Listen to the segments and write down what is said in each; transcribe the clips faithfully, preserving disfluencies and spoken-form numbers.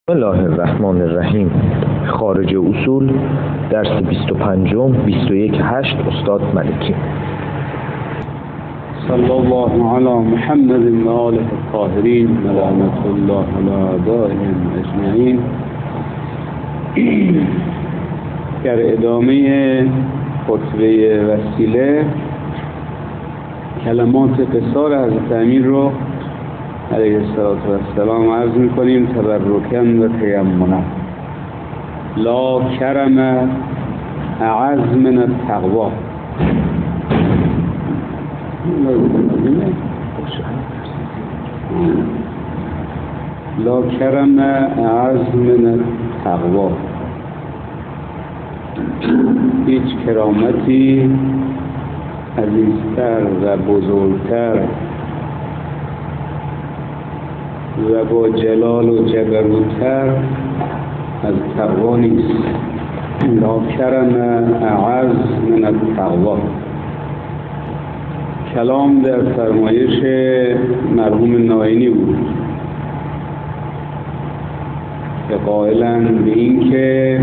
بسم الله الرحمن الرحیم. خارج اصول درس بیست و پنجم بیست و یک هشت استاد ملکی. صلی الله علی محمد و آله الطاهرین و لعنت الله علی اعدائهم اجمعین. در ادامه خطبه وسیله کلمات قصار حضرت امیر رو علیه السلام عرض میکنیم تبرکن و تیمنا. لا کرم اعز من التقوا. لا کرم اعز من التقوا. هیچ کرامتی عزیزتر و بزرگتر و با جلال و جبروتر از تقوا نیست. لا کرم اعز من التقوا. کلام در فرمایش مرحوم ناینی بود که قائلند به این که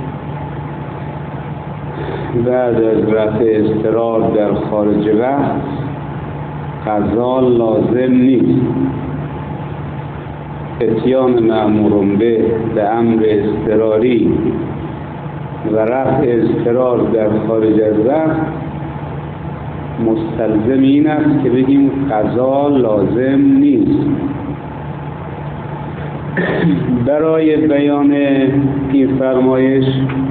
بعد از رفع اضطرار در خارج وقت قضا لازم نیست. اتیان مأمور به به امر اضطراری و رفع اضطرار در خارج از وقت مستلزم این است که بگیم قضا لازم نیست. برای بیان این فرمایش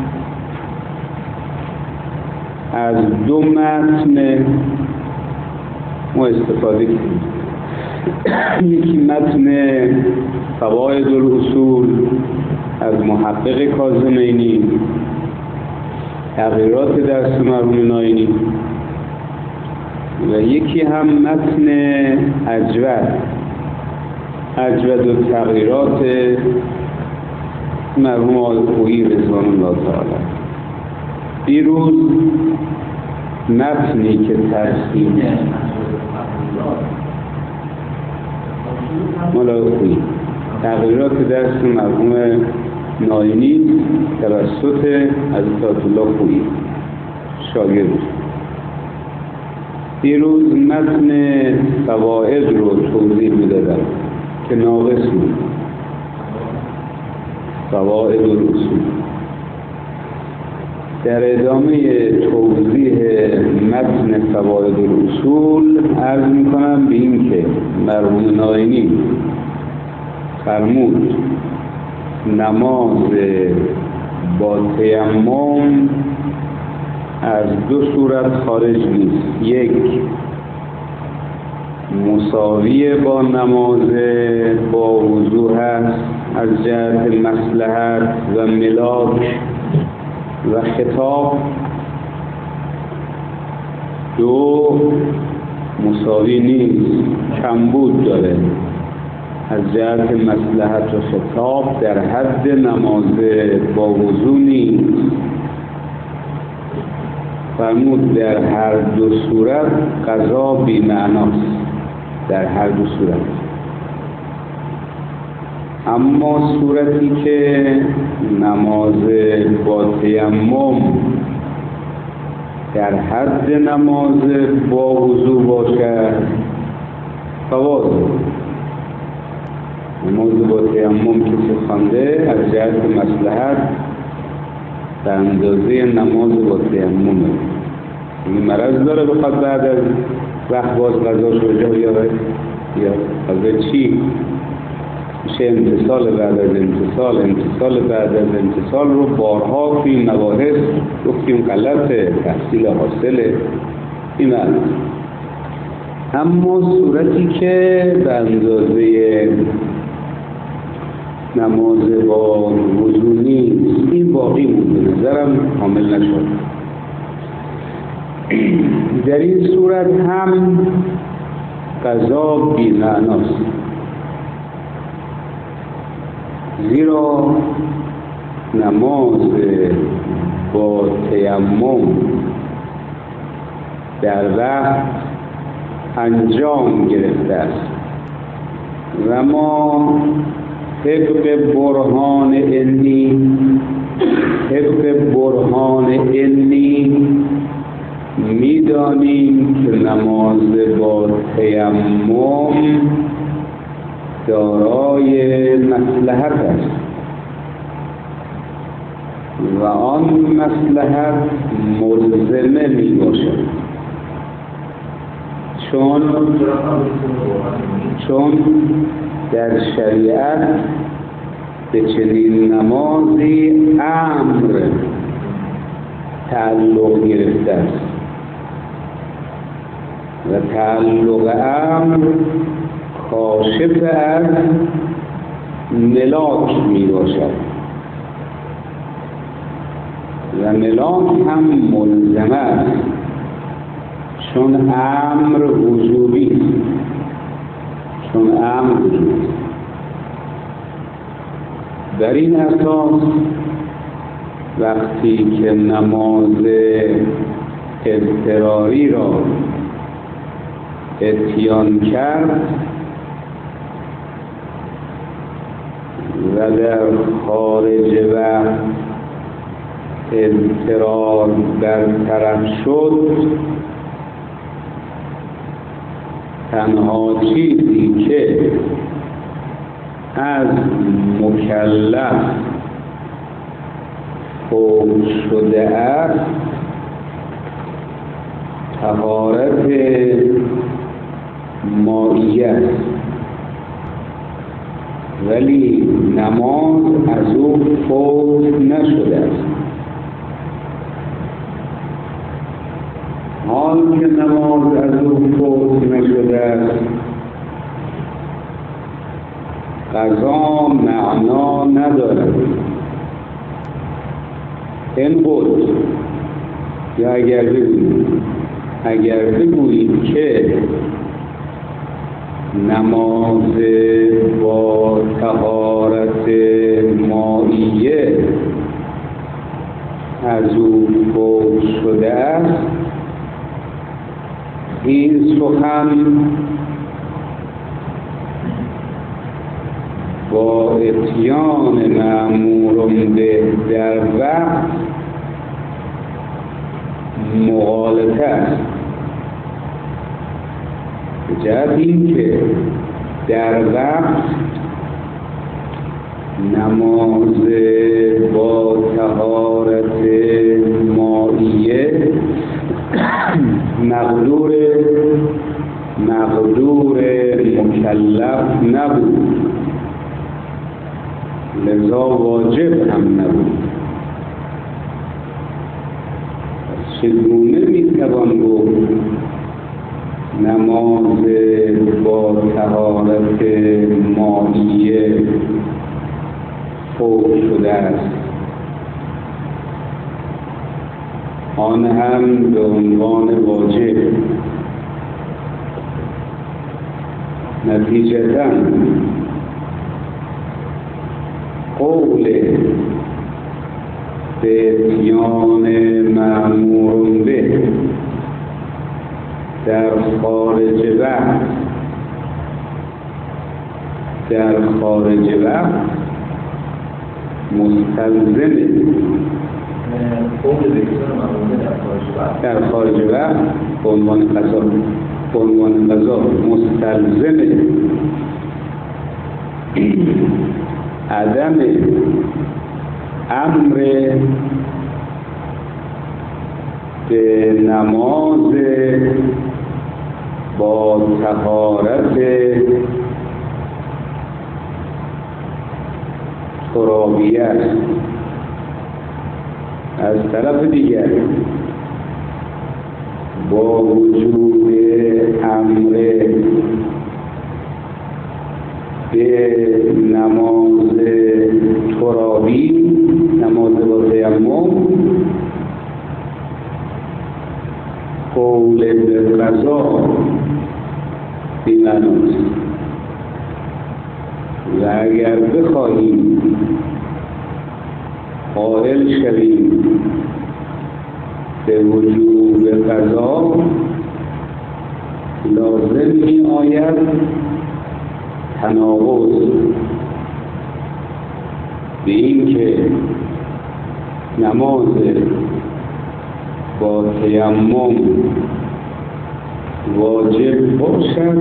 از دو متن ما استفاده کنیم. یکی متن فواید الاصول از محقق کاظمینی، تغییرات درس مرحوم ناینی، و یکی هم متن اجود اجود و تغییرات مرحوم آلخویی رضوان الله تعالی. دیروز متنی که ترسیم ملاقی تغییرات درس مرحوم ناینی توسط حضرت آیت الله خویی شاگرد. دیروز متن فواید رو توضیح میدادم که ناقص بود. فواید الاصول. در ادامه توضیح متن فواید الاصول عرض میکنم به این که مرحوم ناینی فرمود نماز با تیمم از دو صورت خارج نیست. یک، مساوی با نماز با وضو هست از جهت مصلحت و ملاک و خطاب. دو، مساوی نیست، کمبود داره از جهت مصلحت و خطاب، در حد نماز با وضو نیست. فرمود در هر دو صورت قضا بی معناست. در هر دو صورت. اما صورتی که نماز با تیمم در حد نماز با وضو باشد فواز. نماز با تیمم که خوانده از جهت مصلحت به اندازه نماز با تیمم. این مرض داره بخواد بعد از وقت باز قضا شجاع بیاره یا قضا چی؟ میشه امتصال بعد از امتصال امتصال بعد از امتصال رو بارها فی مباحث گفتیم غلطه، تحصیل حاصله. این معنی. اما صورتی که به اندازه نماز با وضو نیست این باقی مونده، نظرم کامل نشد. در این صورت هم قضا بی معناست، زیرا نماز با تیمم در وقت انجام گرفته است و ما طبق برهان انی طبق برهان انی میدانیم که نماز با تیمم دارای مصلحت است و آن مصلحت ملزمه می باشد، چون چون در شریعت به چنین نمازی امر تعلق گرفته است و تعلق امر کاشف از ملاک می باشد و ملاک هم ملزمه است، چون امر وجوبی است چون امر وجوبی است. بر این اساس وقتی که نماز اضطراری را اتیان کرد و در خارج وقت اضطرار برطرف شد، تنها چیزی که از مکلف فوت شده است طهارت مائیه است، ولی نماز از او فوت نشده است. حال که نماز از او فوت نشده است، قضا معنا ندارد. این بود یا اگر بگوییم اگر بگوییم که نماز با طهارت مائیه از او فوت شده است، این سخن با اتیان مأمور به در وقت مغالطه است، به جهت این که در وقت نماز با طهارت مائیه مقدور مقدور مکلف نبود، لذا واجب هم نبود. چگونه میتوان گفت نماز با طهارت مائیه فوت شده است؟ آن هم به عنوان واجب. نتیجتاً قول به اتیان مأمور به در خارج وقت در خارج وقت مستلزم در خارج وقت به عنوان قضا به عنوان قضا مستلزم عدم امر به نماز با طهارت ترابیه است. از طرف دیگر با وجود امر به نماز ترابی، نماز با تیمم، قول به قضا بی‌معناست. و اگر بخواهیم قائل شویم به وجوب قضا، لازم می آید تناقض به این که نماز با تیمم واجب باشد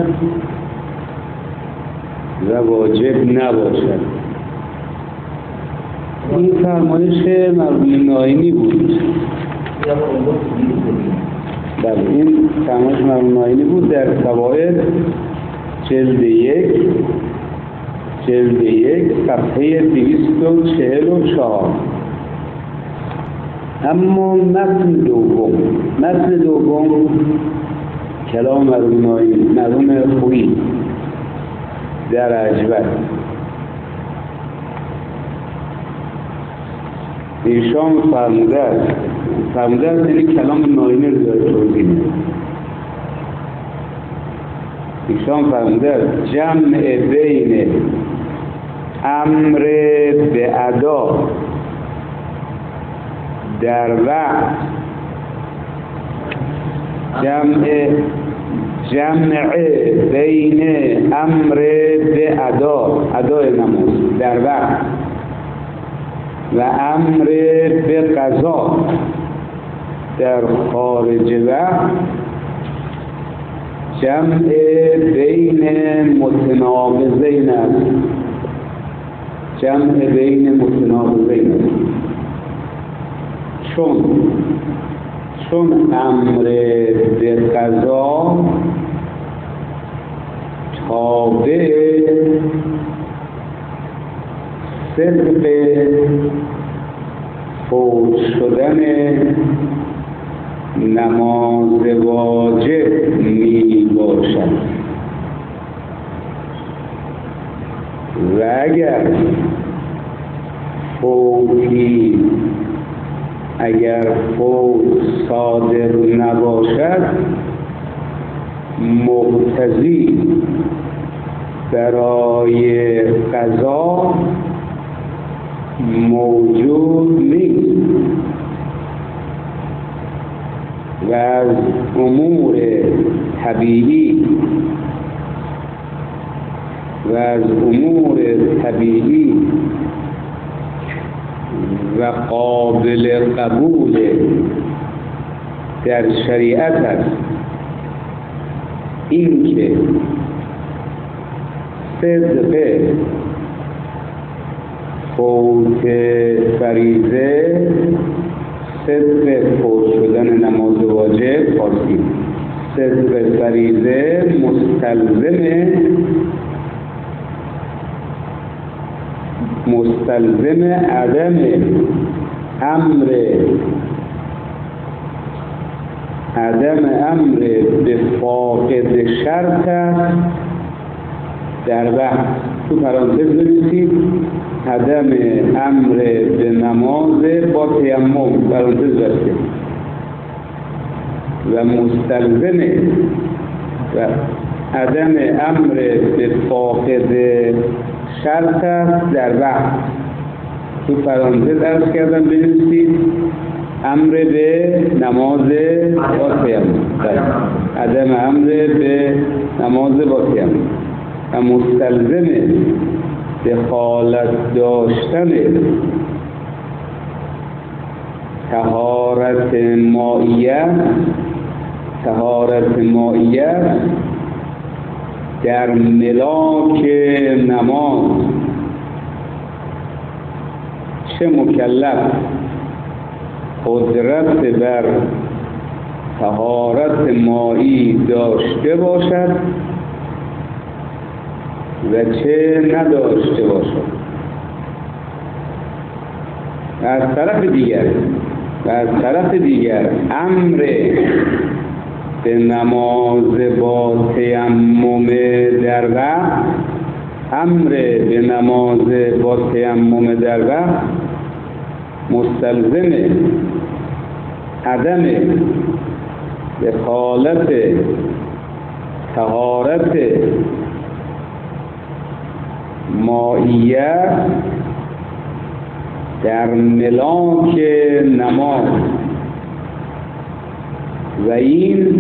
و واجب نباشد. این فرمایش مرحوم ناینی بود. بله، این فرمایش مرحوم ناینی بود در فوائد جلد یک جلد یک صفحه دویست و چهل و چهار. اما متن دوم متن دوم کلام مرحوم ناینی، مرحوم خویی در عجبت. ایشان فرموده است فرموده است یعنی کلام ناینی رو داره توضیح میده. ایشان فرموده است جمع بین امر به ادا در وقت، جمع جمع بین امر به ادا ادای نماز در وقت و امر به قضا در خارج وقت، جمع بین متناقضین است جمع بین متناقضین است چون چون امر به قضا تابع صدق فوت شدن نماز واجب می باشد و اگر فوتی اگر فوت صادر نباشد مقتضی برای قضا موجود نیست و از امور طبیعی و از امور طبیعی و قابل قبول در شریعت است این که صدق فوت فریضه صدق فوت شدن نماز واجب فارسی صدق فریضه مستلزم مستلزم عدم امر عدم امر به فاقد شرط است در وقت. تو پرانتز بنویسید عدم امر به نماز با تیمم پرانتز بسته و مستلزم و عدم امر به فاقد شرط است در وقت. تو پرانتز عرض کردم بنویسید امر به نماز با تیمم، عدم امر به نماز با تیمم و مستلزم دخالت داشتن طهارت مائیت طهارت مائیت در ملاک نماز. چه مکلف قدرت بر طهارت مائی داشته باشد و چه نداشته باشد. و از طرف دیگر و از طرف دیگر امر به نماز با تیمم در وقت امر به نماز با تیمم در وقت مستلزم عدم دخالت طهارت مائیت در ملاک نماز و این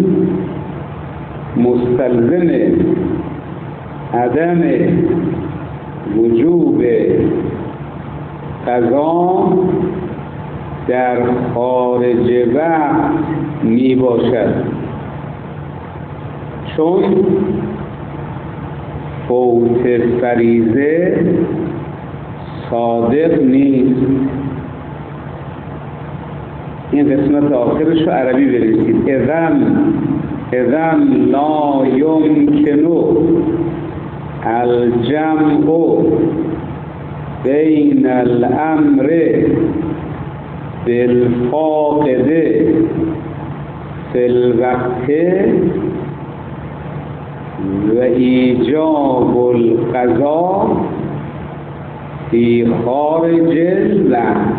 مستلزم عدم وجوب قضا در خارج وقت می باشد، چون فوت فریضه صادق نیست. این قسمت آخرش رو عربی بریسید. اذن اذن لا یمکنو الجمع بین الامر بالفاقد فی الوقت و ایجاب القضا فی خارج الوقت.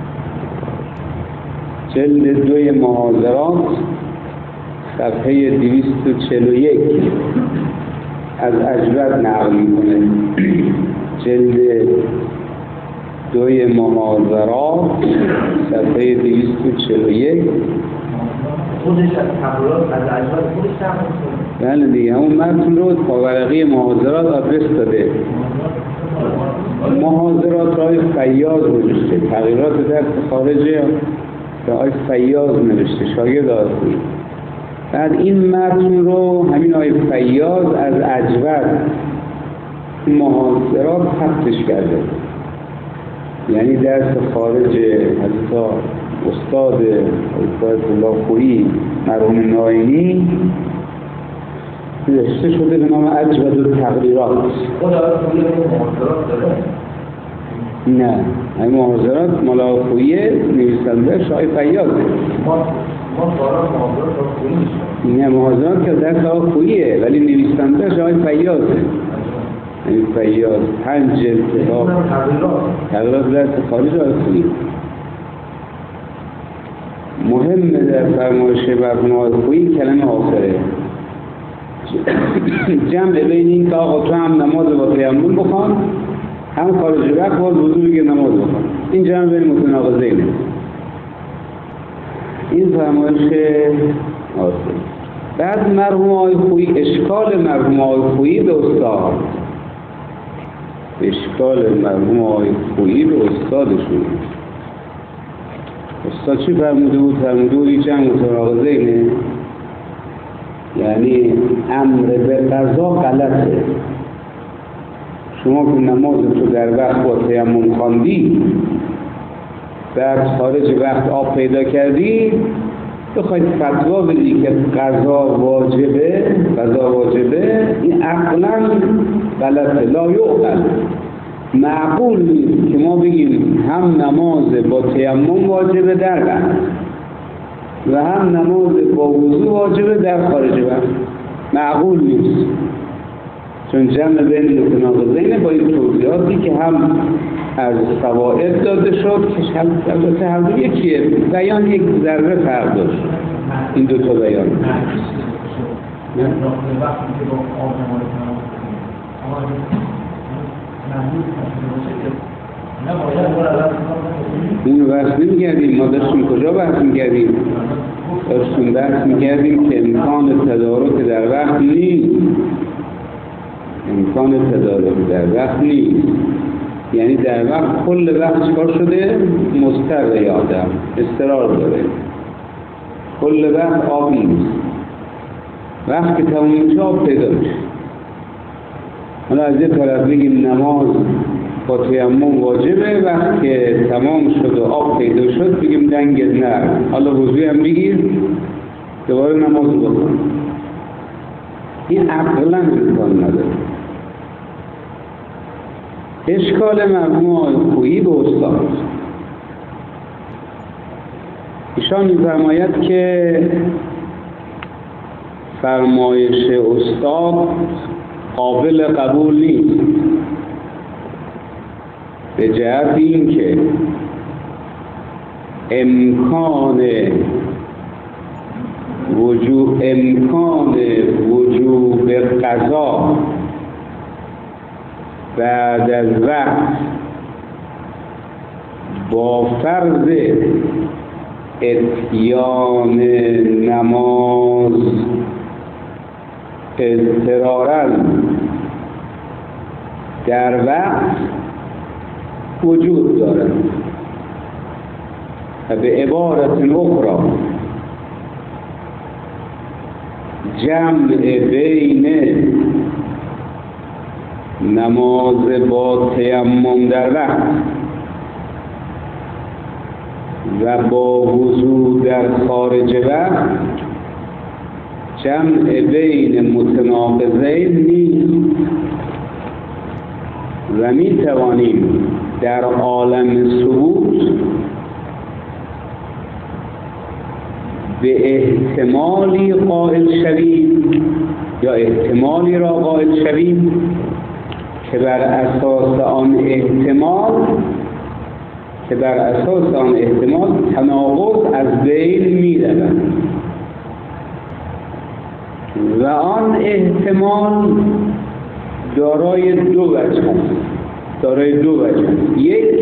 جلد دوی محاضرات صفحه دویست و چهل و یک از اجود نقل میکنه. جلد دوی محاضرات صفحه دویست و چهل و یک خودش از تقریرات از اجود خودش نقل بله دیگه همون متن رو پاورقی محاضرات آدرس داده. محاضرات رای فیاض نوشته، تغییرات درس خارجه رای فیاض نوشته، شاگرد آدرسی. بعد این متن رو همین آقای فیاض از اجود محاضرات ثبتش کرده. یعنی درس خارج حضرت استاد استاد الله خویی مرحوم ناینی نوشته شده به نام اجود التقریرات. خود آقای خویی محاضرات داره؟ نه، این محاضرات مال آقای خویی نویسنده آقای فیاضه. ما ما دارم محاضرات آقای خویی میشه. نه، محاضرات که درس آقای خوییه ولی نویسنده آقای فیاضه. این فیاض پنج جلد کتاب تقریرات درس خارج آقای خویی. مهم در فرمایش مرحوم آقای خویی کلمه آخره جمع بین این که آقا تو هم نماز با تیمم بخوان، هم خارج وقت باز وضو بگیر نماز بخوان. این جمع بین متناقض اینه. این فرمایش آخره. بعد مرحوم آقای خویی، اشکال مرحوم آقای خویی به استاد اشکال مرحوم آقای خویی به استادشون. استاد چی فرموده بود؟ فرموده بود این جمع متناقض اینه، یعنی امر به قضا غلطه. شما که نماز تو در وقت با تیمم خواندی، بعد خارج وقت آب پیدا کردی، بخواید فتوا بدی که قضا واجبه قضا واجبه این عقلا غلطه. لا یعقل، معقول نیست که ما بگیم هم نماز با تیمم واجبه در وقت و هم نماز با وضو واجبه در خارج وقت. معقول نیست، چون جمع بین متناقضین با این توضیحاتی که هم از فوائد داده شد که البته هر دو یکیه، بیان یک ذره فرق داشت این دو تا بیان. این بحث نمی‌کردیم، ما داشتیم کجا بحث می‌کردیم؟ داشتیم بحث می‌کردیم که امکان تدارک در وقت نیست. امکان تدارک در وقت نیست، یعنی در وقت کل وقت چکار شده؟ مضطر یا آدم اضطرار داره، کل وقت آب نیست. وقت که تموم میشه آب پیدا میشه. حالا از یه طرف بگیم نماز با تیمم واجبه، وقت که تمام شد و آب پیدا شد بگیم دنگ نه، حالا وضوی هم بگیر دوباره نماز بکن. این عقلا امکان نداره. اشکال مرحوم آقای خویی به استاد، ایشان می‌فرماید که فرمایش استاد قابل قبول نیست به جهت این که امکان وجوب امکان وجوب قضا بعد از وقت با فرض اتیان نماز اضطراراً در وقت وجود دارد. و به عبارت اخرى جمع بین نماز با تیمم در وقت و با وضو در خارج وقت جمع بین متناقضین نیست و می توانیم در عالم ثبوت به احتمالی قائل شویم یا احتمالی را قائل شویم که بر اساس آن احتمال که بر اساس آن احتمال تناقض از بین می رود و آن احتمال دارای دو وجه است. دارای دو وجه است. یک،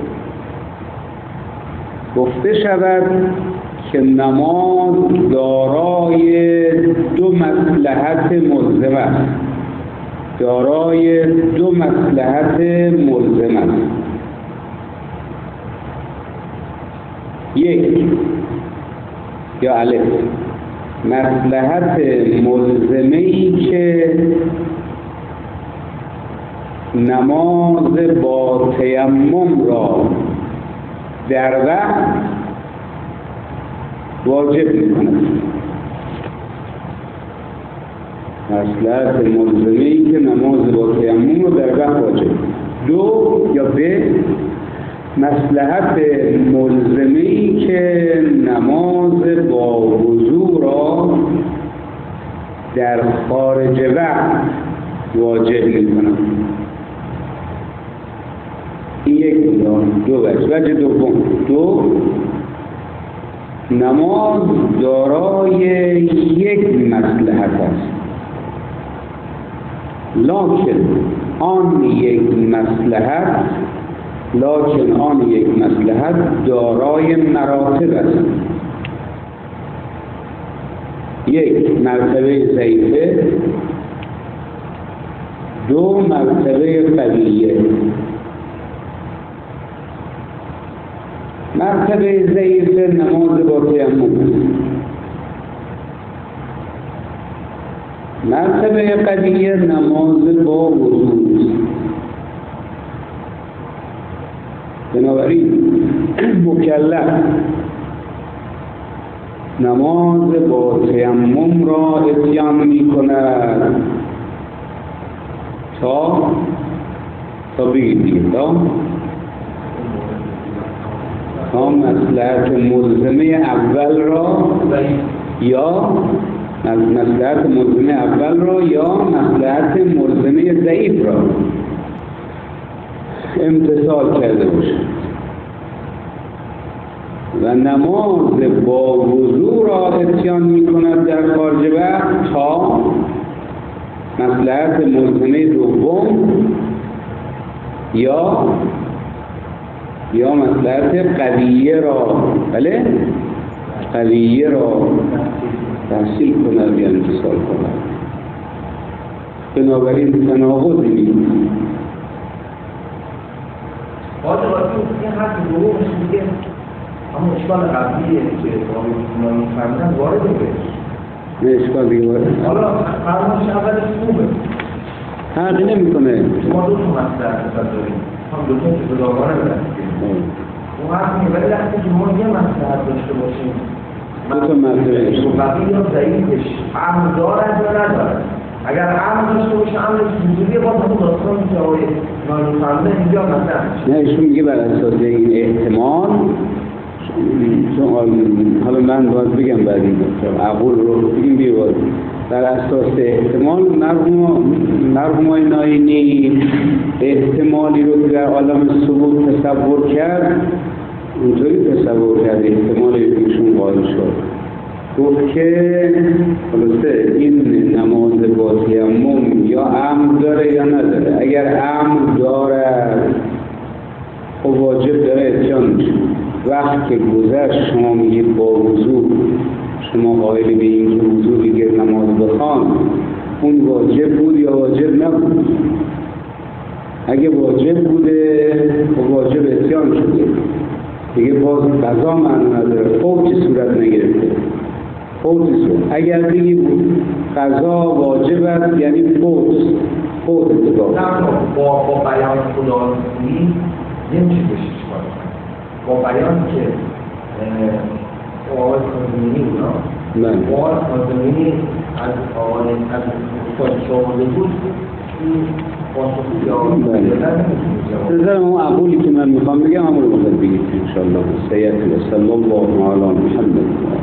گفته شود که نماز دارای دو مصلحت ملزم است. دارای دو مصلحت ملزم است. یک یا الف، مصلحت ملزمه‌ای که نماز با تیمم را در وقت واجب می‌کند. مصلحت ملزمه‌ای که نماز با تیمم را در وقت واجب. دو یا به مصلحت ملزمه‌ای که نماز با وضو را در خارج وقت واجب می‌کند. این یک دو وجه. وجه دوم، دو نماز دارای یک مصلحت است، لکن آن یک مصلحت لکن آن یک مصلحت دارای مراتب است. یک، مرتبه ضعیفه. دو، مرتبه قویه. مرتبه ضعیفه نماز با تیمم. مرتبه قویه نماز با وضو. بنابراین مکلف نماز با تیمم را اتیان می کند تا تا بگید تا تا مصلحت ملزمه اول را یا مصلحت ملزمه اول را یا مصلحت ملزمه ضعیف را امتثال کرده باشد و نماز با وضو را اتیان می کند در خارج وقت تا مصلحت ملزمه دوم یا یا مصلحت قویه را بله قویه را تحصیل کند یا امتثال کند. بنابراین تناقضی نیست. باید باید این حرف دومش میگه همون اشکال قبلیه که ما میفهمیدن وارد بهش. نه اشکال دیگه وارد. حالا فرمانش اولش خوبه. فرقی نمیکنه. شما دو تا مصلحت داریم. هم دو تا که جداگانه برسیم. اون حرف میگه ولی وقتی که ما یه مصلحت داشته باشیم دو تا مصلحت و قوی یا ضعیفش امر دارد یا ندارد. اگر امر داشته باشه امرش وجودیه باز همون داستان که آقای نایمی فرموده اینجا مطرح میشه. نه ایشون میگه بر اساس این احتمال چون حالا من باید بگم بعد این عقول رو بگیم بیواد بر اساس احتمال مرحوم های نایمی احتمالی رو که در عالم ثبوت تصور کرد اونطوری تصور کرد احتمالی که ایشون قائل شد. گفت که خلاصه این نماز با تیمم یا امر داره یا نداره. اگر امر داره خب واجب داره اتیان میشه. وقت که گذشت شما میگید با وضو شما قائل به این که وضو بگیر نماز بخوان اون واجب بود یا واجب نبود؟ اگه واجب بوده و واجب اتیان شده دیگه باز قضا معنی نداره، فوت صورت نگرفته، فوت صورت. اگر بگی قضا واجب است یعنی فوت فوت اتفاق. نه با با بیان خداوندی نمیشه بشش کنه. با بیان که آقای کاظمی اونا نه آقای کاظمی از آقای از پادشاه آمده بود این پاسخی یا نظر اون عقولی که من میخوام بگم همون رو بگید انشاءالله. سیدی صلی الله علی محمد.